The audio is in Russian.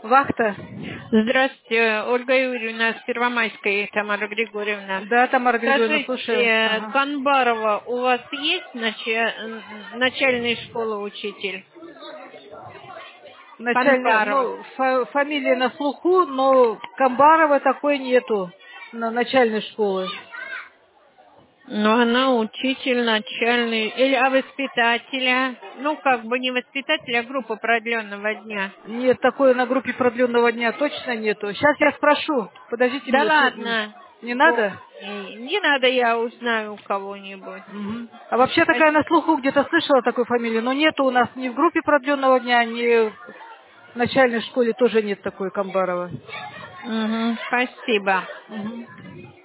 Вахта. Здравствуйте, Ольга Юрьевна с Первомайской, Тамара Григорьевна. Да, Тамара Григорьевна, слушаю. Скажите, Канбарова, у вас есть начальной школы учитель? Канбарова. Фамилия на слуху, но Камбарова такой нету на начальной школы. Но она учитель начальный, а воспитателя? Ну, как бы не воспитателя, а группа продленного дня. Нет, такой на группе продленного дня точно нету. Сейчас я спрошу. Подождите Да минутку. ладно. Не надо? Не надо, я узнаю у кого-нибудь. Угу. А вообще такая на слуху где-то слышала такую фамилию, но нету у нас ни в группе продленного дня, ни в начальной школе тоже нет такой Камбарова. Угу, спасибо. Угу.